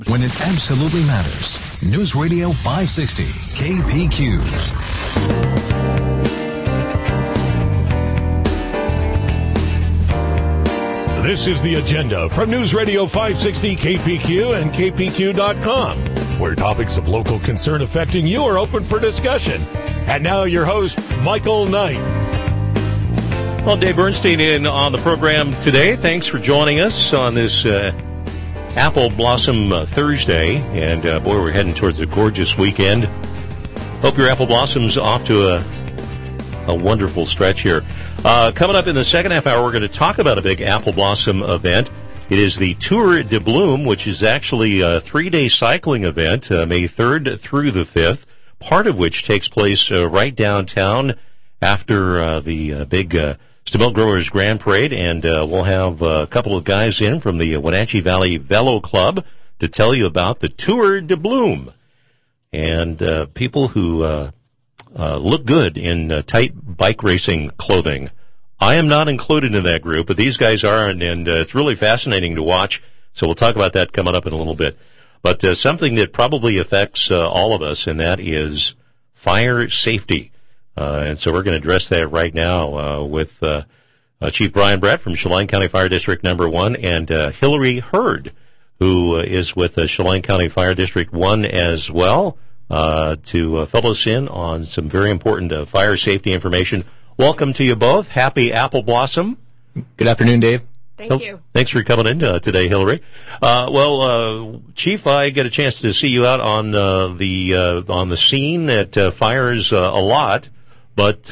When it absolutely matters. News Radio 560, KPQ. This is The Agenda from News Radio 560 KPQ and KPQ.com, where topics of local concern affecting you are open for discussion. And now your host, Michael Knight. Well, Dave Bernstein in on the program today. Thanks for joining us on this Apple Blossom Thursday. And boy, we're heading towards a gorgeous weekend. Hope your apple blossom's off to a wonderful stretch here. Coming up in the second half hour, we're going to talk about a big apple blossom event. It is the Tour de Bloom, which is actually a 3-day cycling event, May 3rd through the 5th, part of which takes place right downtown after the big Stamil Growers Grand Parade. And we'll have a couple of guys in from the Wenatchee Valley Velo Club to tell you about the Tour de Bloom. And people who look good in tight bike racing clothing. I am not included in that group, but these guys are, and it's really fascinating to watch. So we'll talk about that coming up in a little bit. But something that probably affects all of us, and that is fire safety. And so we're going to address that right now with Chief Brian Brett from Chelan County Fire District Number 1 and Hillary Hurd, who is with Chelan County Fire District 1 as well. To fill us in on some very important fire safety information. Welcome to you both. Happy Apple Blossom. Good afternoon, Dave. Thank you. Thanks for coming in today, Hillary. Chief, I get a chance to see you out on the scene at fires a lot, but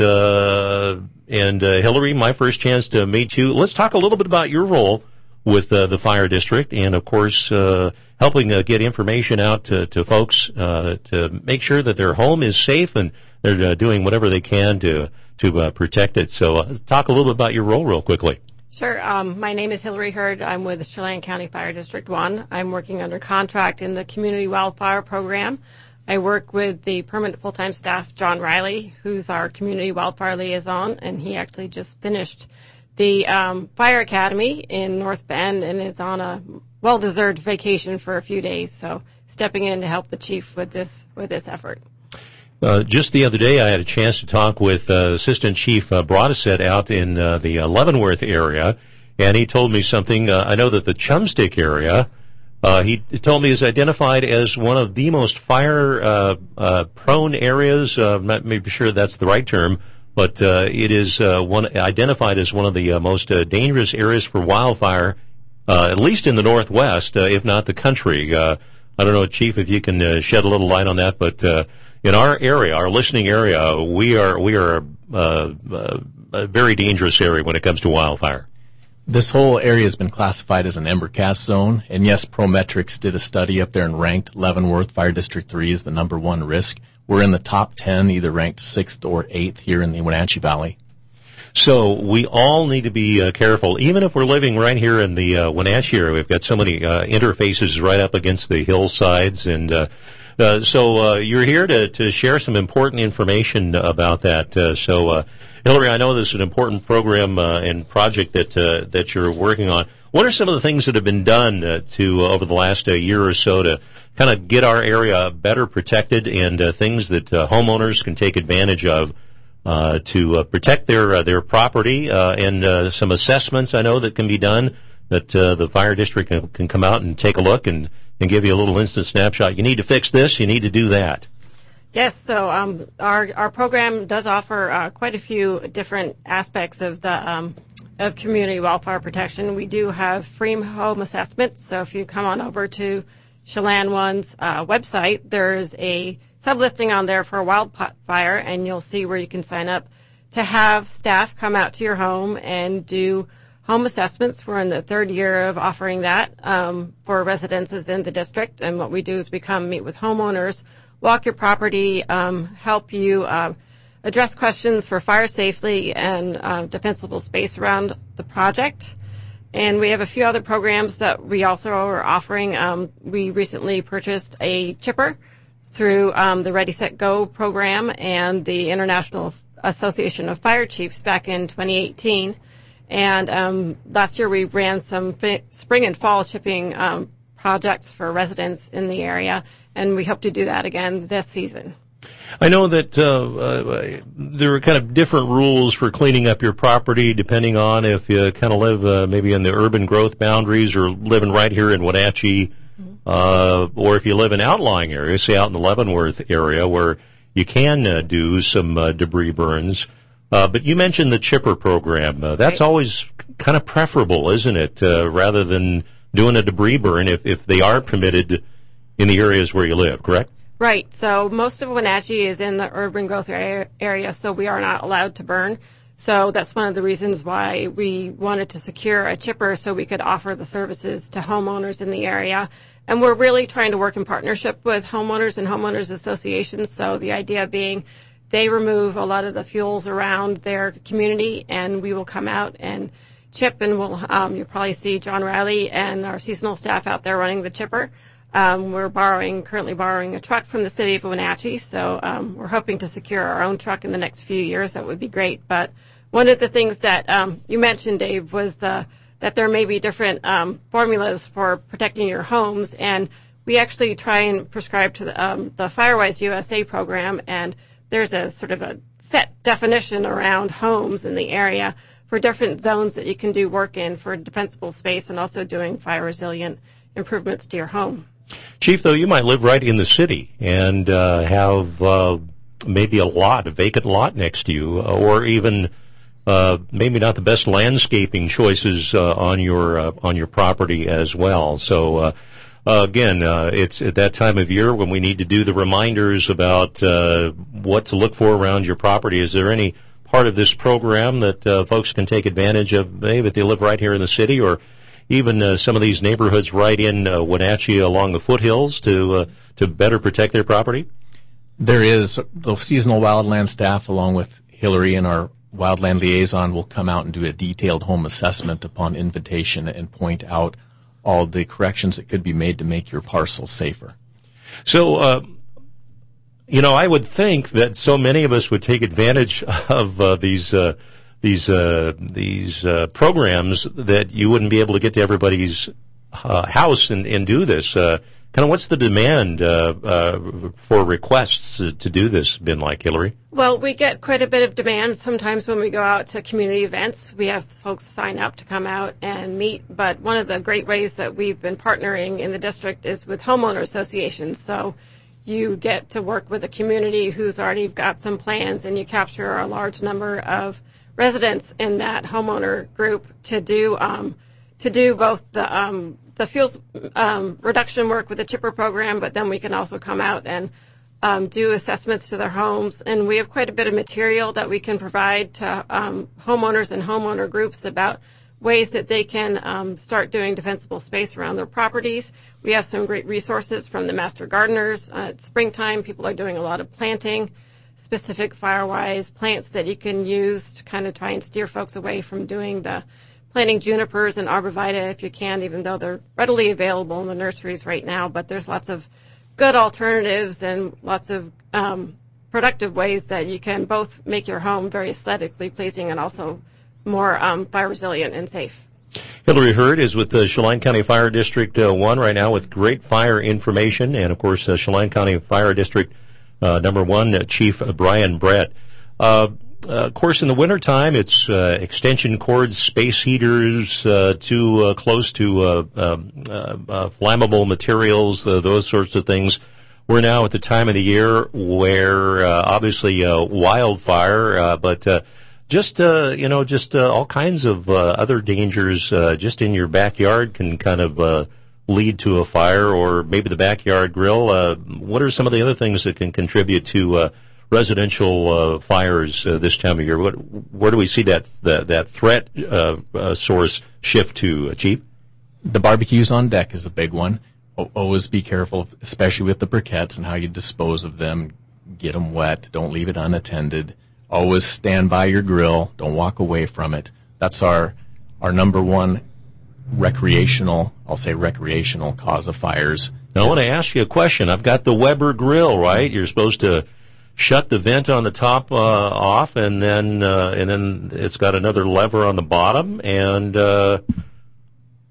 and Hillary, my first chance to meet you. Let's talk a little bit about your role with the fire district, and of course, helping get information out to folks to make sure that their home is safe and they're doing whatever they can to protect it. So, talk a little bit about your role, real quickly. Sure. My name is Hillary Hurd. I'm with Chelan County Fire District 1. I'm working under contract in the Community Wildfire Program. I work with the permanent full-time staff, John Riley, who's our Community Wildfire Liaison, and he actually just finished the Fire Academy in North Bend and is on a well-deserved vacation for a few days. So stepping in to help the chief with this effort. Just the other day, I had a chance to talk with Assistant Chief Broadacet out in the Leavenworth area, and he told me something. I know that the Chumstick area, he told me, is identified as one of the most fire-prone areas. I'm not maybe sure that's the right term, but it is identified as one of the most dangerous areas for wildfire, at least in the Northwest, if not the country. I don't know, Chief, if you can shed a little light on that, but in our area, our listening area, we are a very dangerous area when it comes to wildfire. This whole area has been classified as an embercast zone, and yes, Prometrics did a study up there and ranked Leavenworth Fire District 3 as the number 1 risk. We're in the top 10, either ranked 6th or 8th here in the Wenatchee Valley. So we all need to be careful, even if we're living right here in the Wenatchee area. We've got so many interfaces right up against the hillsides, and so you're here to share some important information about that. So Hillary, I know this is an important program and project that you're working on. What are some of the things that have been done over the last year or so to kind of get our area better protected, and things that homeowners can take advantage of to protect their property, and some assessments I know that can be done that the fire district can come out and take a look and give you a little instant snapshot. You need to fix this, you need to do that. Yes, so our program does offer quite a few different aspects of the of community wildfire protection. We do have free home assessments, so if you come on over to Chelan One's website, there's a sublisting on there for a wildfire, and you'll see where you can sign up to have staff come out to your home and do home assessments. We're in the 3rd year of offering that for residences in the district, and what we do is we come meet with homeowners, walk your property, help you address questions for fire safety and defensible space around the project. And we have a few other programs that we also are offering. We recently purchased a chipper through the Ready, Set, Go program and the International Association of Fire Chiefs back in 2018. And last year we ran some spring and fall chipping projects for residents in the area, and we hope to do that again this season. I know that there are kind of different rules for cleaning up your property depending on if you kind of live maybe in the urban growth boundaries or living right here in Wenatchee, or if you live in outlying areas, say out in the Leavenworth area where you can do some debris burns. But you mentioned the chipper program. That's always kind of preferable, isn't it, rather than doing a debris burn if they are permitted in the areas where you live, correct? Right. So most of Wenatchee is in the urban growth area, so we are not allowed to burn. So that's one of the reasons why we wanted to secure a chipper so we could offer the services to homeowners in the area. And we're really trying to work in partnership with homeowners and homeowners associations. So the idea being they remove a lot of the fuels around their community, and we will come out and chip, and we'll you'll probably see John Riley and our seasonal staff out there running the chipper. We're currently borrowing a truck from the city of Wenatchee, so we're hoping to secure our own truck in the next few years. That would be great. But one of the things that you mentioned, Dave, was that there may be different formulas for protecting your homes, and we actually try and prescribe to the Firewise USA program, and there's a sort of a set definition around homes in the area for different zones that you can do work in for defensible space and also doing fire resilient improvements to your home. Chief, though, you might live right in the city and have maybe a vacant lot next to you, or even maybe not the best landscaping choices on your property as well. So again, it's at that time of year when we need to do the reminders about what to look for around your property. Is there any part of this program that folks can take advantage of, maybe if they live right here in the city, or even some of these neighborhoods right in Wenatchee along the foothills to better protect their property? There is. The seasonal wildland staff, along with Hillary and our wildland liaison, will come out and do a detailed home assessment upon invitation and point out all the corrections that could be made to make your parcel safer. So, I would think that so many of us would take advantage of these programs that you wouldn't be able to get to everybody's house and do this. Kind of what's the demand for requests to do this been like, Hillary? Well, we get quite a bit of demand. Sometimes when we go out to community events, we have folks sign up to come out and meet. But one of the great ways that we've been partnering in the district is with homeowner associations. So you get to work with a community who's already got some plans, and you capture a large number of residents in that homeowner group to do both the fuels reduction work with the chipper program, but then we can also come out and do assessments to their homes. And we have quite a bit of material that we can provide to homeowners and homeowner groups about ways that they can start doing defensible space around their properties. We have some great resources from the Master Gardeners. It's springtime. People are doing a lot of planting, specific Firewise plants that you can use to kind of try and steer folks away from doing the planting junipers and arborvitae if you can, even though they're readily available in the nurseries right now. But there's lots of good alternatives and lots of productive ways that you can both make your home very aesthetically pleasing and also more fire resilient and safe. Hillary Hurd is with the Chelan County Fire District 1 right now with great fire information, and of course Chelan County Fire District number 1, Chief Brian Brett. Of course, in the wintertime, it's extension cords, space heaters, too close to flammable materials, those sorts of things. We're now at the time of the year where obviously wildfire, but just all kinds of other dangers just in your backyard can kind of lead to a fire, or maybe the backyard grill. What are some of the other things that can contribute to residential fires this time of year? Where do we see that threat source shift to, Chief? The barbecues on deck is a big one. Always be careful, especially with the briquettes and how you dispose of them. Get them wet. Don't leave it unattended. Always stand by your grill. Don't walk away from it. That's our number one recreational cause of fires. Now, I want to ask you a question. I've got the Weber grill, right? You're supposed to shut the vent on the top off, and then it's got another lever on the bottom. And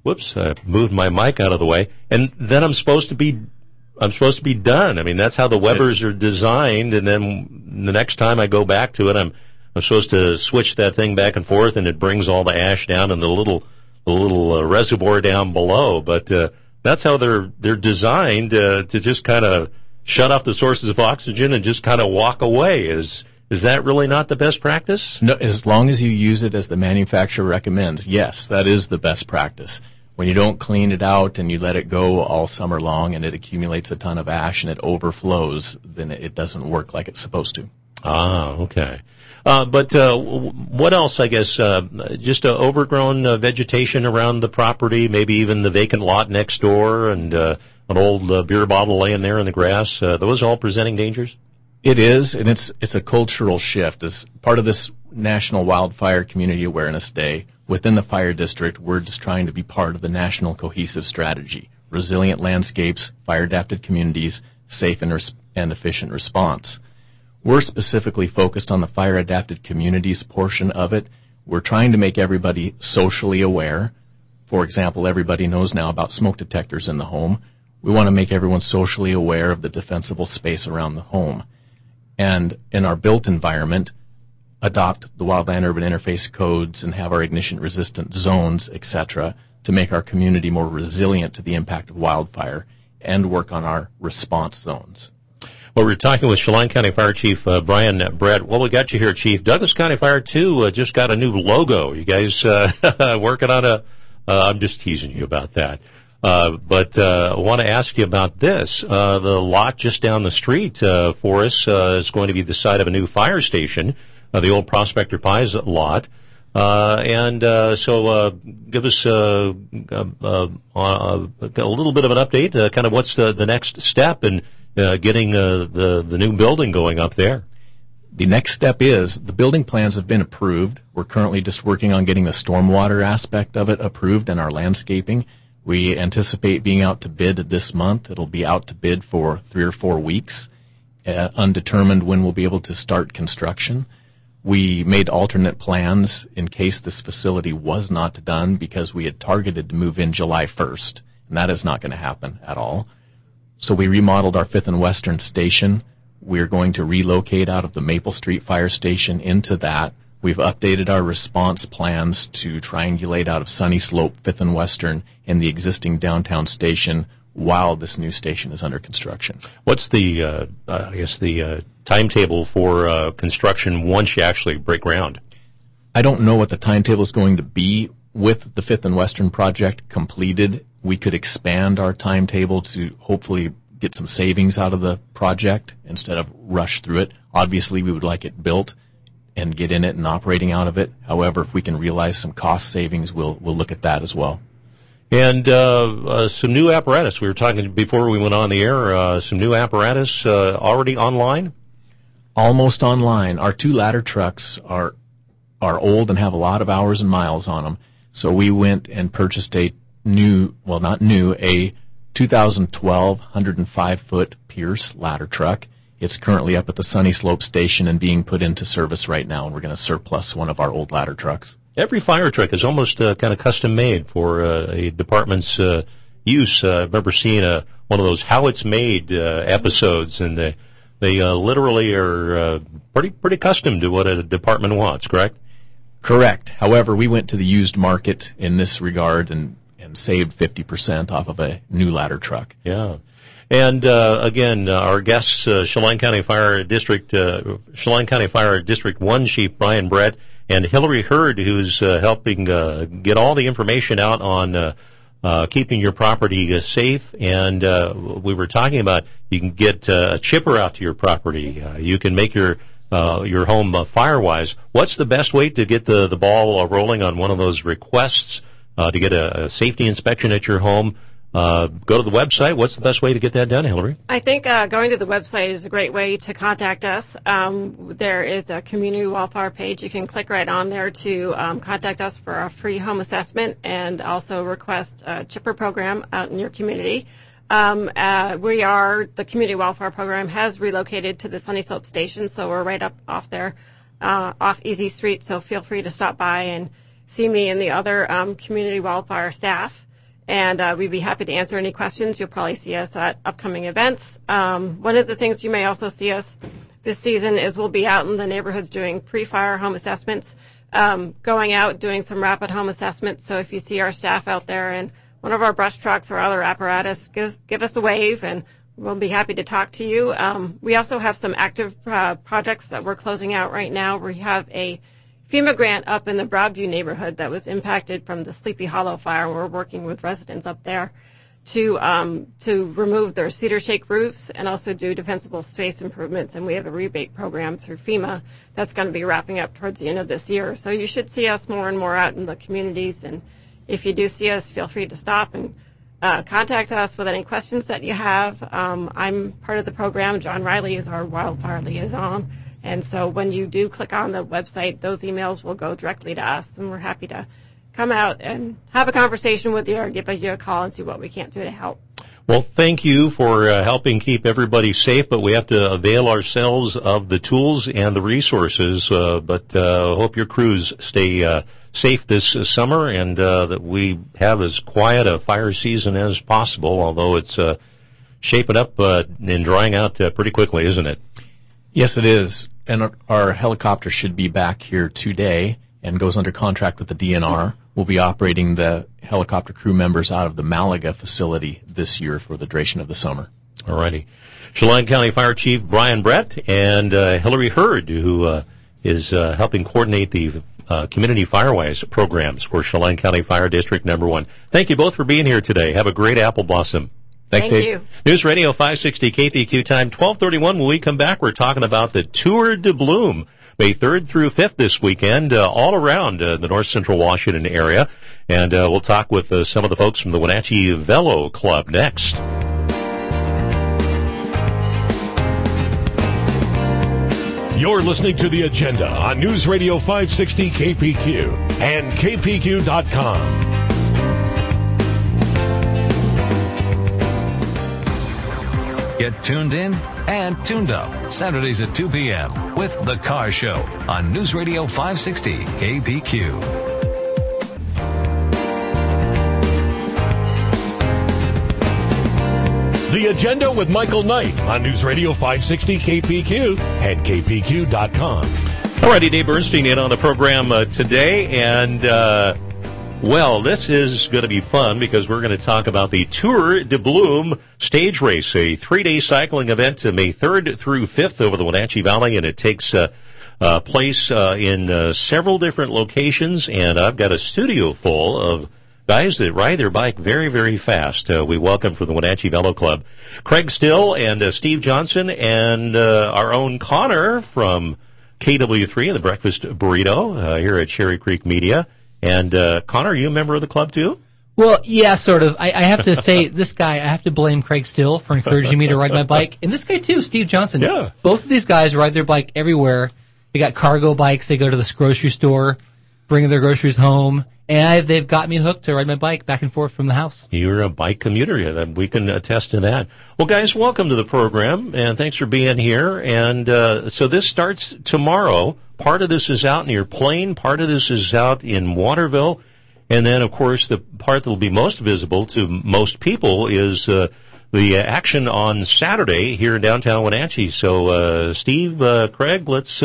Whoops! I moved my mic out of the way, and then I'm supposed to be done. I mean, that's how the Webers are designed. And then the next time I go back to it, I'm supposed to switch that thing back and forth, and it brings all the ash down in the little reservoir down below. But that's how they're designed to just kind of shut off the sources of oxygen and just kind of walk away. Is that really not the best practice? No, as long as you use it as the manufacturer recommends, yes, that is the best practice. When you don't clean it out and you let it go all summer long and it accumulates a ton of ash and it overflows, then it doesn't work like it's supposed to. Ah, okay. But what else, I guess, just overgrown vegetation around the property, maybe even the vacant lot next door and an old beer bottle laying there in the grass, those all presenting dangers? It is, and it's a cultural shift. As part of this National Wildfire Community Awareness Day, within the fire district, we're just trying to be part of the national cohesive strategy. Resilient landscapes, fire-adapted communities, safe and efficient response. We're specifically focused on the fire-adapted communities portion of it. We're trying to make everybody socially aware. For example, everybody knows now about smoke detectors in the home. We want to make everyone socially aware of the defensible space around the home. And in our built environment, adopt the wildland urban interface codes and have our ignition resistant zones, etc., to make our community more resilient to the impact of wildfire and work on our response zones. Well, we're talking with Chelan County Fire Chief Brian Brett. Well, we got you here, Chief. Douglas County Fire, too, just got a new logo. You guys working on I'm just teasing you about that. But I want to ask you about this. The lot just down the street for us is going to be the site of a new fire station, the old Prospector Pies lot. So give us a little bit of an update, kind of what's the next step in getting the new building going up there. The next step is the building plans have been approved. We're currently just working on getting the stormwater aspect of it approved and our landscaping. We anticipate being out to bid this month. It'll be out to bid for 3 or 4 weeks, undetermined when we'll be able to start construction. We made alternate plans in case this facility was not done because we had targeted to move in July 1st, and that is not going to happen at all. So we remodeled our 5th and Western station. We're going to relocate out of the Maple Street Fire Station into that. We've updated our response plans to triangulate out of Sunny Slope, 5th and Western, and the existing downtown station while this new station is under construction. What's the timetable for construction once you actually break ground? I don't know what the timetable is going to be. With the 5th and Western project completed, we could expand our timetable to hopefully get some savings out of the project instead of rush through it. Obviously, we would like it built and get in it and operating out of it. However, if we can realize some cost savings, we'll look at that as well. And some new apparatus. We were talking before we went on the air, some new apparatus already online? Almost online. Our 2 ladder trucks are old and have a lot of hours and miles on them. So we went and purchased a 2012 105-foot Pierce ladder truck. It's currently up at the Sunny Slope station and being put into service right now, and we're going to surplus one of our old ladder trucks. Every fire truck is almost kind of custom made for a department's use. I remember seeing one of those How It's Made episodes, and they literally are pretty custom to what a department wants, correct? Correct. However, we went to the used market in this regard and saved 50% off of a new ladder truck. Yeah. And again, our guests, Chelan County Fire District 1 Chief Brian Brett and Hillary Hurd, who's helping get all the information out on keeping your property safe. And we were talking about you can get a chipper out to your property. You can make your home Firewise. What's the best way to get the ball rolling on one of those requests to get a safety inspection at your home? Go to the website. What's the best way to get that done, Hillary? I think going to the website is a great way to contact us. There is a community wildfire page. You can click right on there to contact us for a free home assessment and also request a chipper program out in your community. The community wildfire program has relocated to the Sunny Slope station, so we're right up off there, off Easy Street. So feel free to stop by and see me and the other community wildfire staff. and we'd be happy to answer any questions. You'll probably see us at upcoming events. One of the things you may also see us this season is we'll be out in the neighborhoods doing pre-fire home assessments, going out doing some rapid home assessments. So if you see our staff out there in one of our brush trucks or other apparatus, give us a wave, and we'll be happy to talk to you. We also have some active projects that we're closing out right now. We have a FEMA grant up in the Broadview neighborhood that was impacted from the Sleepy Hollow fire. We're working with residents up there to remove their cedar shake roofs and also do defensible space improvements. And we have a rebate program through FEMA that's going to be wrapping up towards the end of this year. So you should see us more and more out in the communities. And if you do see us, feel free to stop and contact us with any questions that you have. I'm part of the program. John Riley is our wildfire liaison. And so when you do click on the website, those emails will go directly to us. And we're happy to come out and have a conversation with you or give you a call and see what we can't do to help. Well, thank you for helping keep everybody safe, but we have to avail ourselves of the tools and the resources. But hope your crews stay safe this summer, and that we have as quiet a fire season as possible, although it's shaping up and drying out pretty quickly, isn't it? Yes, it is. And our helicopter should be back here today and goes under contract with the DNR. We'll be operating the helicopter crew members out of the Malaga facility this year for the duration of the summer. All righty. Chelan County Fire Chief Brian Brett and Hillary Hurd, who is helping coordinate the Community Firewise programs for Chelan County Fire District Number 1. Thank you both for being here today. Have a great Apple Blossom. Thanks, Thank Dave. you. News Radio 560 KPQ time, 12:31. When we come back, we're talking about the Tour de Bloom, May 3rd through 5th this weekend, all around the north central Washington area. And we'll talk with some of the folks from the Wenatchee Velo Club next. You're listening to The Agenda on News Radio 560 KPQ and KPQ.com. Get tuned in and tuned up Saturdays at 2 p.m. with The Car Show on News Radio 560 KPQ. The Agenda with Michael Knight on News Radio 560 KPQ and KPQ.com. All righty, Dave Bernstein in on the program today, and well, this is going to be fun because we're going to talk about the Tour de Bloom stage race, a 3-day cycling event May 3rd through 5th over the Wenatchee Valley, and it takes place in several different locations, and I've got a studio full of guys that ride their bike very, very fast. We welcome from the Wenatchee Velo Club Craig Still and Steve Johnson and our own Connor from KW3 and the Breakfast Burrito here at Cherry Creek Media. And, Connor, are you a member of the club, too? Well, yeah, sort of. I have to say, this guy, I have to blame Craig Still for encouraging me to ride my bike. And this guy, too, Steve Johnson. Yeah. Both of these guys ride their bike everywhere. They got cargo bikes. They go to this grocery store, bring their groceries home. And they've got me hooked to ride my bike back and forth from the house. You're a bike commuter. We can attest to that. Well, guys, welcome to the program, and thanks for being here. And so this starts tomorrow. Part of this is out near Plain. Part of this is out in Waterville. And then, of course, the part that will be most visible to most people is the action on Saturday here in downtown Wenatchee. So, Steve, Craig, let's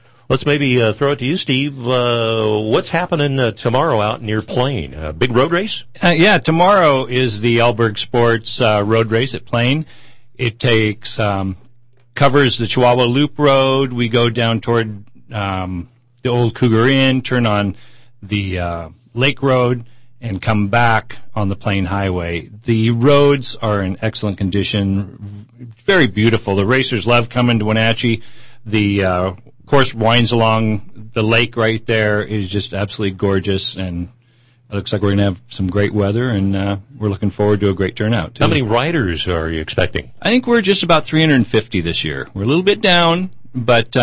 maybe throw it to you, Steve. What's happening tomorrow out near Plain? Big road race? Yeah, tomorrow is the Alberg Sports road race at Plain. It takes covers the Chihuahua Loop Road. We go down toward the old Cougar Inn, turn on the Lake Road, and come back on the Plain Highway. The roads are in excellent condition, very beautiful. The racers love coming to Wenatchee. The course winds along the lake right there. It is just absolutely gorgeous, and it looks like we're going to have some great weather, and we're looking forward to a great turnout, too. How many riders are you expecting? I think we're just about 350 this year. We're a little bit down, but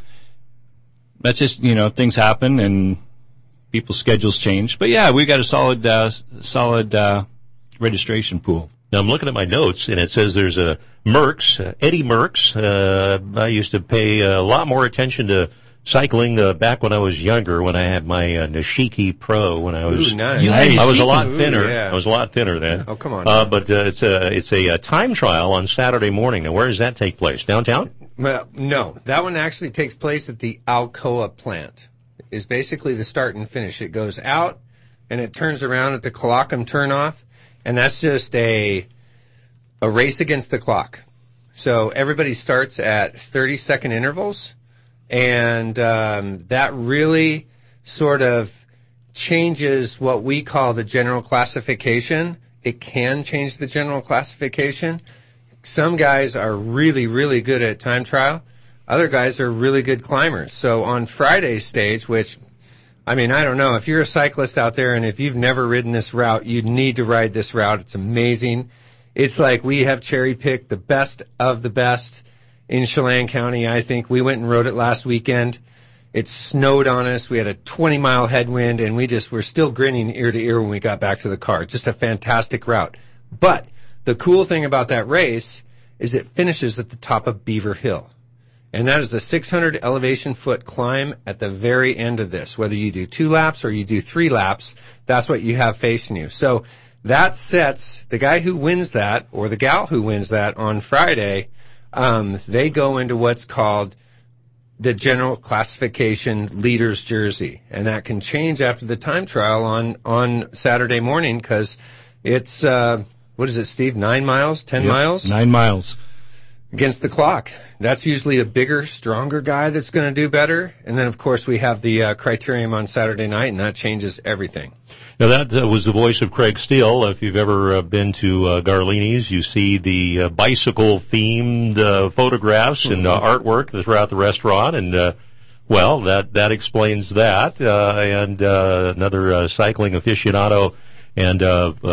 that's just, things happen, and people's schedules change. But, yeah, we've got a solid registration pool. Now, I'm looking at my notes, and it says there's a Merckx, Eddie Merckx. I used to pay a lot more attention to cycling back when I was younger, when I had my Nishiki Pro. When I was, Ooh, nice. I was a lot Ooh, thinner. yeah. I was a lot thinner then. Oh, come on. But it's a time trial on Saturday morning. Now, where does that take place? Downtown? Well, no, that one actually takes place at the Alcoa plant. Is basically the start and finish. It goes out and it turns around at the Colocum turnoff, and that's just a race against the clock. So everybody starts at 30-second intervals, and that really sort of changes what we call the general classification. It can change the general classification. Some guys are really, really good at time trial. Other guys are really good climbers. So on Friday's stage, which, I mean, I don't know, if you're a cyclist out there and if you've never ridden this route, you need to ride this route. It's amazing. It's like we have cherry-picked the best of the best in Chelan County, I think. We went and rode it last weekend. It snowed on us. We had a 20-mile headwind, and we're still grinning ear to ear when we got back to the car. Just a fantastic route. But the cool thing about that race is it finishes at the top of Beaver Hill. And that is a 600 elevation foot climb at the very end of this. Whether you do 2 laps or you do 3 laps, that's what you have facing you. So that sets the guy who wins that, or the gal who wins that on Friday, they go into what's called the general classification leader's jersey. And that can change after the time trial on Saturday morning, because it's, what is it, Steve, 9 miles, 10 miles? 9 miles. Against the clock. That's usually a bigger, stronger guy that's going to do better. And then, of course, we have the criterium on Saturday night, and that changes everything. Now, that was the voice of Craig Steele. If you've ever been to Garlini's, you see the bicycle-themed photographs and artwork throughout the restaurant. And, well, that explains that. And another cycling aficionado and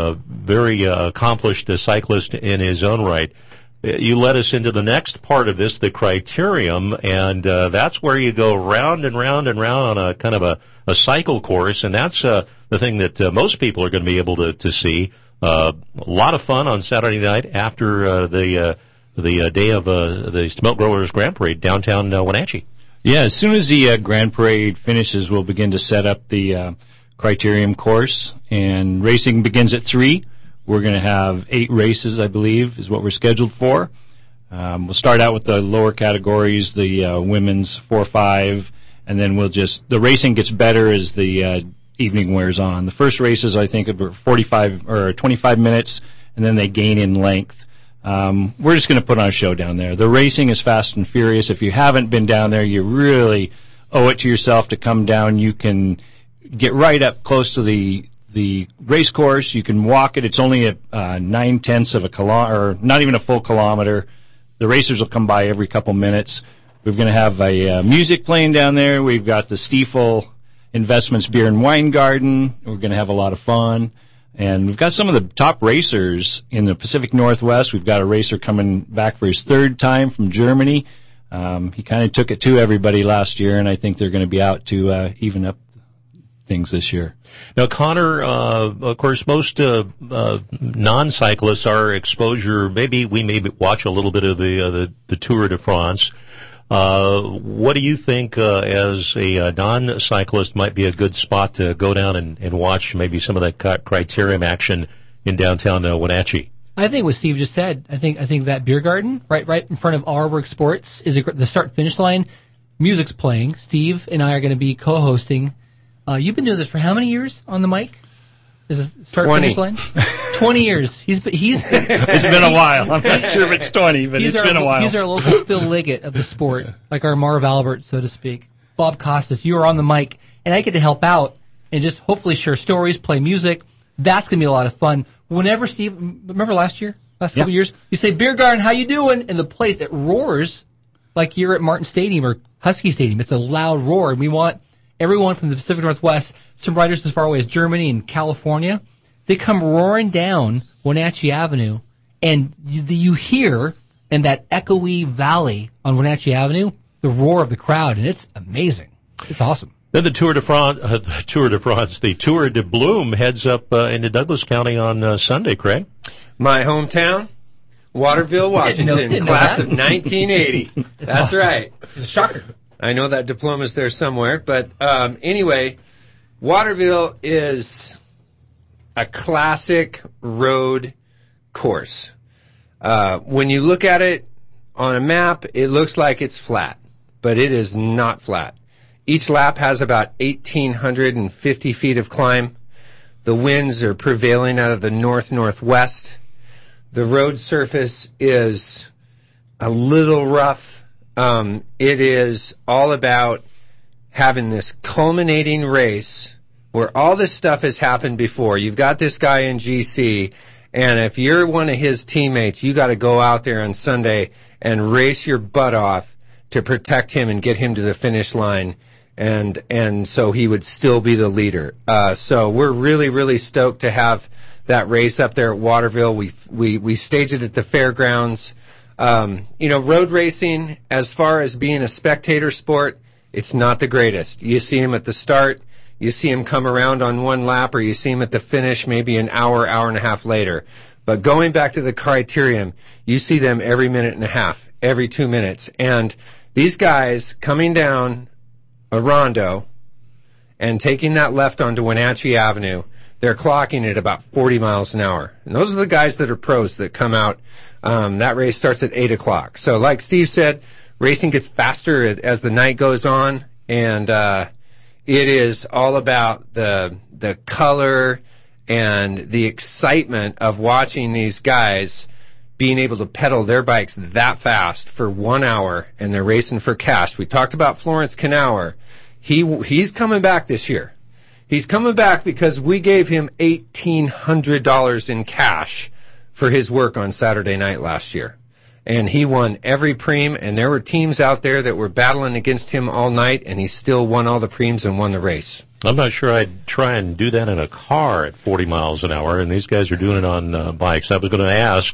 very accomplished accomplished in his own right. You led us into the next part of this, the criterium, and that's where you go round and round and round on a kind of a cycle course, and that's the thing that most people are going to be able to see. A lot of fun on Saturday night after the day of the Smoke Growers Grand Parade downtown Wenatchee. Yeah, as soon as the Grand Parade finishes, we'll begin to set up the criterium course, and racing begins at 3. We're going to have 8 races, I believe, is what we're scheduled for. We'll start out with the lower categories, the women's 4-5, and then the racing gets better as the evening wears on. The first races, I think, are 45 or 25 minutes, and then they gain in length. We're just going to put on a show down there. The racing is fast and furious. If you haven't been down there, you really owe it to yourself to come down. You can get right up close to the race course. You can walk it. It's only at 9/10 of a kilometer, or not even a full kilometer. The racers will come by every couple minutes. We're going to have a music playing down there. We've got the Stiefel Investments Beer and Wine Garden. We're going to have a lot of fun. And we've got some of the top racers in the Pacific Northwest. We've got a racer coming back for his 3rd time from Germany. He kind of took it to everybody last year, and I think they're going to be out to even up things this year. Now, Connor, of course, most non-cyclists, our exposure, we may watch a little bit of the Tour de France. What do you think as a non-cyclist might be a good spot to go down and watch maybe some of that criterium action in downtown Wenatchee? I think what Steve just said. I think that beer garden right in front of Arborg Sports is the start-finish line. Music's playing. Steve and I are going to be co-hosting. You've been doing this for how many years on the mic? Is it start-finish line? 20 years. It's been a while. I'm not sure if it's 20, but it's been a while. He's our local Phil Liggett of the sport, like our Marv Albert, so to speak. Bob Costas, you are on the mic, and I get to help out and just hopefully share stories, play music. That's going to be a lot of fun. Whenever Steve, remember last couple of years, you say, Beer Garden, how you doing? And the place, it roars like you're at Martin Stadium or Husky Stadium. It's a loud roar, and we want everyone from the Pacific Northwest, some riders as far away as Germany and California, they come roaring down Wenatchee Avenue, and you hear in that echoey valley on Wenatchee Avenue the roar of the crowd, and it's amazing. It's awesome. Then the Tour de Bloom heads up into Douglas County on Sunday, Craig. My hometown, Waterville, Washington, class of 1980. That's awesome. Right. It's a shocker. I know that diploma's there somewhere. But anyway, Waterville is a classic road course. When you look at it on a map, it looks like it's flat, but it is not flat. Each lap has about 1,850 feet of climb. The winds are prevailing out of the north-northwest. The road surface is a little rough. It is all about having this culminating race where all this stuff has happened before. You've got this guy in GC, and if you're one of his teammates, you got to go out there on Sunday and race your butt off to protect him and get him to the finish line. And so he would still be the leader. So we're really, really stoked to have that race up there at Waterville. We stage it at the fairgrounds. Road racing, as far as being a spectator sport, it's not the greatest. You see him at the start, you see him come around on one lap, or you see him at the finish maybe an hour and a half later. But going back to the criterium, you see them every minute and a half, every 2 minutes. And these guys coming down a rondo and taking that left onto Wenatchee Avenue, they're clocking at about 40 miles an hour. And those are the guys that are pros that come out. That race starts at 8 o'clock. So like Steve said, racing gets faster as the night goes on, and it is all about the color and the excitement of watching these guys being able to pedal their bikes that fast for 1 hour, and they're racing for cash. We talked about Florence Knauer. He's coming back this year. He's coming back because we gave him $1,800 in cash for his work on Saturday night last year. And he won every preem, and there were teams out there that were battling against him all night, and he still won all the preems and won the race. I'm not sure I'd try and do that in a car at 40 miles an hour, and these guys are doing it on bikes. I was going to ask,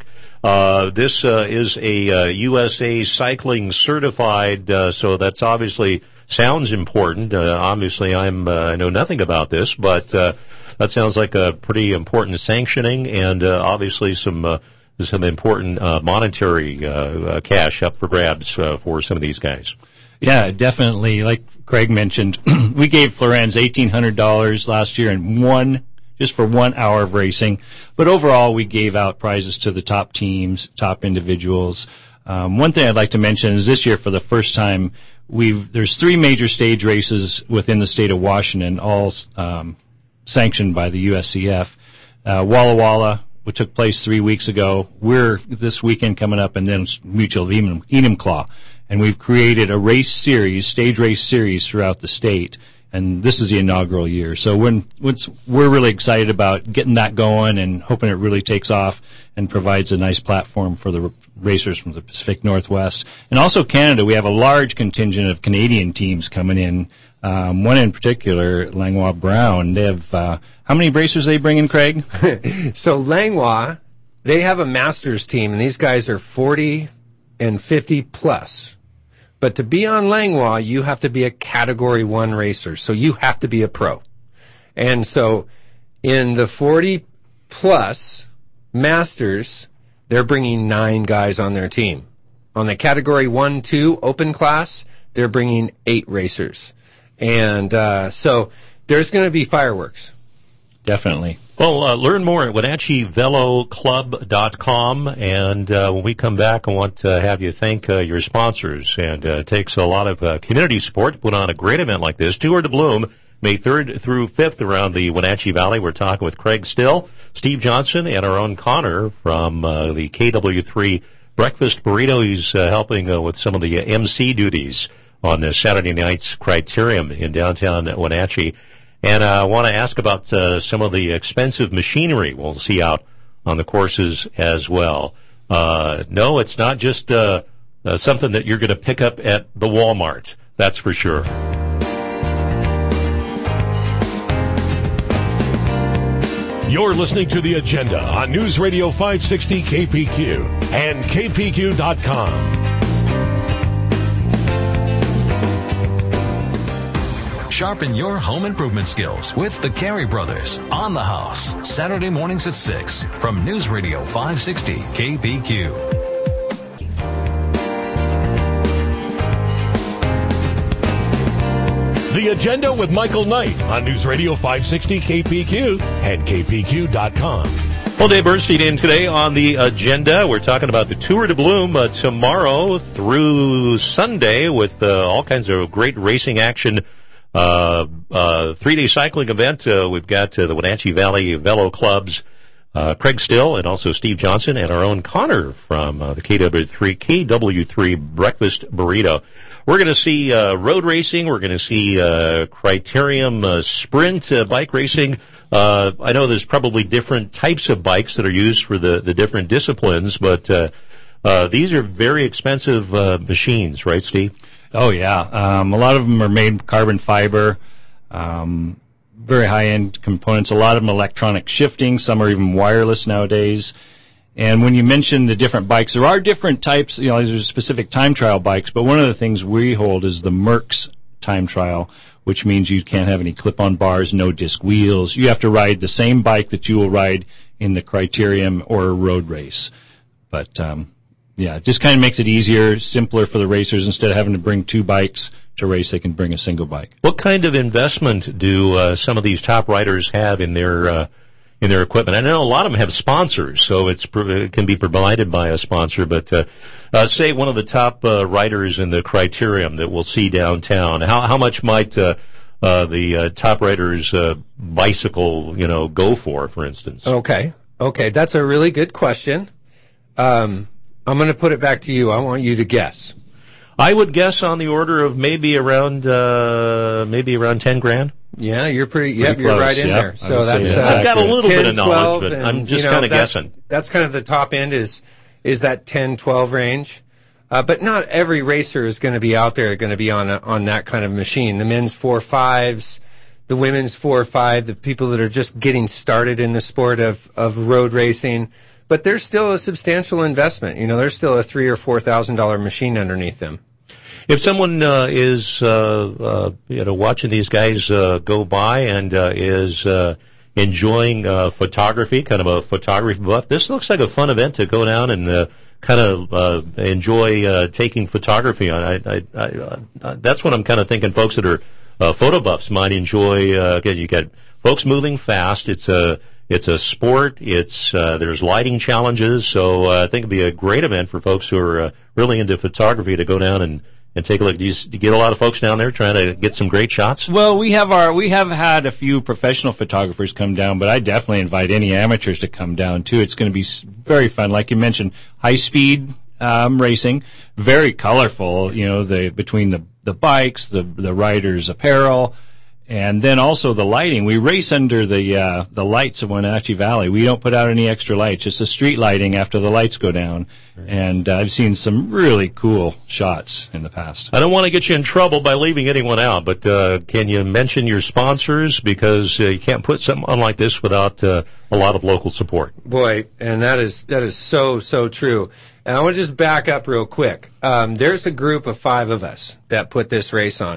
this is a USA Cycling certified, so that's obviously sounds important. Obviously, I know nothing about this, but that sounds like a pretty important sanctioning, and obviously some important monetary cash up for grabs for some of these guys. Yeah, definitely. Like Craig mentioned, we gave Florence $1,800 last year and just for 1 hour of racing. But overall, we gave out prizes to the top teams, top individuals. One thing I'd like to mention is this year, for the first time, there's 3 major stage races within the state of Washington, all sanctioned by the USCF. Walla Walla, which took place 3 weeks ago. We're this weekend coming up, and then Mutual of Enumclaw. And we've created a race series, stage race series throughout the state. And this is the inaugural year. So we're really excited about getting that going and hoping it really takes off and provides a nice platform for the racers from the Pacific Northwest. And also Canada, we have a large contingent of Canadian teams coming in. One in particular, Langlois Brown. They have, how many racers they bring in, Craig? So Langlois, they have a masters team, and these guys are 40 and 50 plus. But to be on Langlois, you have to be a Category 1 racer, so you have to be a pro. And so in the 40 plus masters, they're bringing 9 guys on their team. On the Category 1, 2 open class, they're bringing 8 racers. And so there's going to be fireworks. Definitely. Well, learn more at WenatcheeVeloClub.com, and when we come back, I want to have you thank your sponsors. And it takes a lot of community support to put on a great event like this. Tour de Bloom, May 3rd through 5th around the Wenatchee Valley. We're talking with Craig Still, Steve Johnson, and our own Connor from the KW3 Breakfast Burrito. He's helping with some of the MC duties on the Saturday night's Criterium in downtown Wenatchee. And I want to ask about some of the expensive machinery we'll see out on the courses as well. No, it's not just something that you're going to pick up at the Walmart. That's for sure. You're listening to The Agenda on News Radio 560 KPQ and KPQ.com. Sharpen your home improvement skills with the Carey Brothers on the House, Saturday mornings at 6 from News Radio 560 KPQ. The Agenda with Michael Knight on News Radio 560 KPQ and KPQ.com. Well, Dave Bernstein in today on The Agenda. We're talking about the Tour de Bloom tomorrow through Sunday with all kinds of great racing action. 3-day cycling event. We've got the Wenatchee Valley Velo Club's Craig Still and also Steve Johnson and our own Connor from the KW3 Breakfast Burrito. We're going to see road racing. We're going to see Criterium sprint bike racing. I know there's probably different types of bikes that are used for the different disciplines, but these are very expensive machines, right, Steve? Oh, yeah. A lot of them are made carbon fiber, very high-end components, a lot of them electronic shifting. Some are even wireless nowadays. And when you mention the different bikes, there are different types. You know, these are specific time trial bikes, but one of the things we hold is the Merckx time trial, which means you can't have any clip-on bars, no disc wheels. You have to ride the same bike that you will ride in the Criterium or a road race. But, yeah, it just kind of makes it easier, simpler for the racers. Instead of having to bring two bikes to race, they can bring a single bike. What kind of investment do some of these top riders have in their equipment? I know a lot of them have sponsors, so it can be provided by a sponsor. But say one of the top riders in the Criterium that we'll see downtown, how much might the top rider's bicycle, go for instance? Okay, that's a really good question. I'm going to put it back to you. I want you to guess. I would guess on the order of maybe around 10 grand. Yeah, you're you're right in there. So that's I've got a little 10, bit of knowledge, 12, but and, I'm just kind of guessing. That's kind of the top end is that 10, 12 range. But not every racer is going to be out there going to be on that kind of machine. The men's 4.5s, the women's 4.5, the people that are just getting started in the sport of road racing. But there's still a substantial investment. There's still a $3,000 or $4,000 machine underneath them. If someone is watching these guys go by and is enjoying photography, kind of a photography buff, this looks like a fun event to go down and kind of enjoy taking photography on. That's what I'm kind of thinking. Folks that are photo buffs might enjoy. Again, you got folks moving fast. It's a sport. There's lighting challenges, so I think it'd be a great event for folks who are really into photography to go down and take a look. Do you get a lot of folks down there trying to get some great shots? Well, we have had a few professional photographers come down, but I definitely invite any amateurs to come down too. It's going to be very fun. Like you mentioned, high speed racing, very colorful. Between the bikes, the riders' apparel. And then also the lighting. We race under the lights of Wenatchee Valley. We don't put out any extra lights, just the street lighting after the lights go down. Right. And I've seen some really cool shots in the past. I don't want to get you in trouble by leaving anyone out, but can you mention your sponsors? Because you can't put something on like this without a lot of local support. Boy, and that is so true. And I want to just back up real quick. There's a group of 5 of us that put this race on.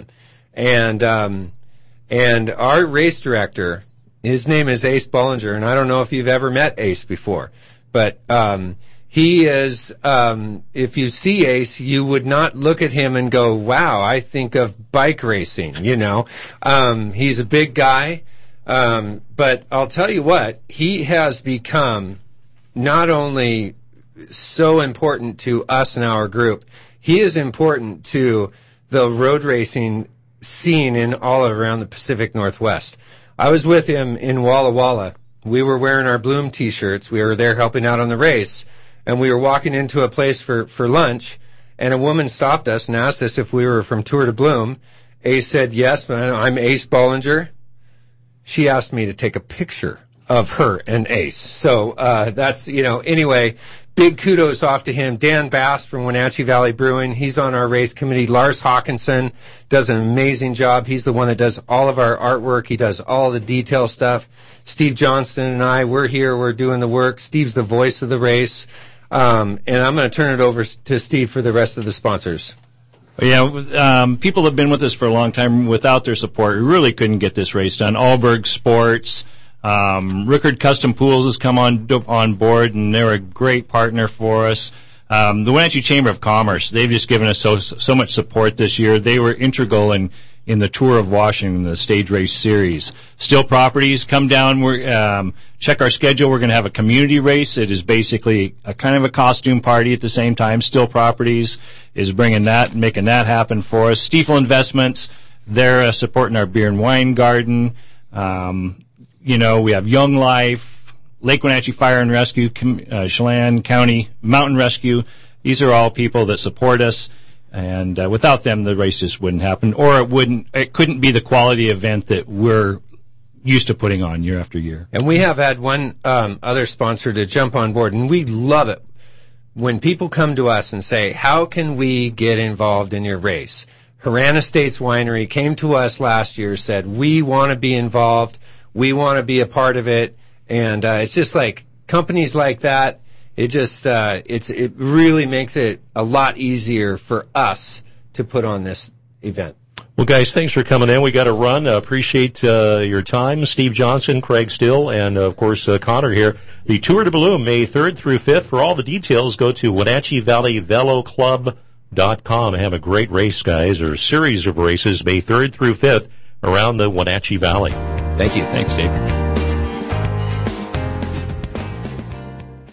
And our race director, his name is Ace Bollinger, and I don't know if you've ever met Ace before, but he is, if you see Ace, you would not look at him and go, wow, I think of bike racing, He's a big guy, but I'll tell you what, he has become not only so important to us and our group, he is important to the road racing scene in all around the Pacific Northwest. I was with him in Walla Walla. We were wearing our Bloom t-shirts. We were there helping out on the race, and we were walking into a place for lunch, and a woman stopped us and asked us if we were from Tour de Bloom. Ace said, yes, I'm Ace Bollinger. She asked me to take a picture of her and Ace. So that's, anyway, big kudos off to him. Dan Bass from Wenatchee Valley Brewing, he's on our race committee. Lars Hawkinson does an amazing job. He's the one that does all of our artwork. He does all the detail stuff. Steve Johnston and I, we're here. We're doing the work. Steve's the voice of the race. And I'm going to turn it over to Steve for the rest of the sponsors. Yeah, people have been with us for a long time. Without their support, we really couldn't get this race done. Alberg Sports, Rickard Custom Pools has come on board, and they're a great partner for us. The Wenatchee Chamber of Commerce, they've just given us so much support this year. They were integral in in the Tour of Washington, the stage race series. Still Properties, come down. Check our schedule. We're going to have a community race. It is basically a kind of a costume party at the same time. Still Properties is bringing that and making that happen for us. Stiefel Investments, they're supporting our beer and wine garden. We have Young Life, Lake Wenatchee Fire and Rescue, Chelan County Mountain Rescue. These are all people that support us. And without them, the race just wouldn't happen, or it couldn't be the quality event that we're used to putting on year after year. And we have had one other sponsor to jump on board, and we love it when people come to us and say, how can we get involved in your race? Horan Estates Winery came to us last year, said, we want to be involved, we want to be a part of it, and it's just like companies like that. It just it really makes it a lot easier for us to put on this event. Well, guys, thanks for coming in. We got to run. Appreciate your time. Steve Johnson, Craig Still, and, of course, Connor here. The Tour de Bloom, May 3rd through 5th. For all the details, go to WenatcheeValleyVeloClub.com. Have a great race, guys, or a series of races May 3rd through 5th around the Wenatchee Valley. Thank you. Thanks, Dave.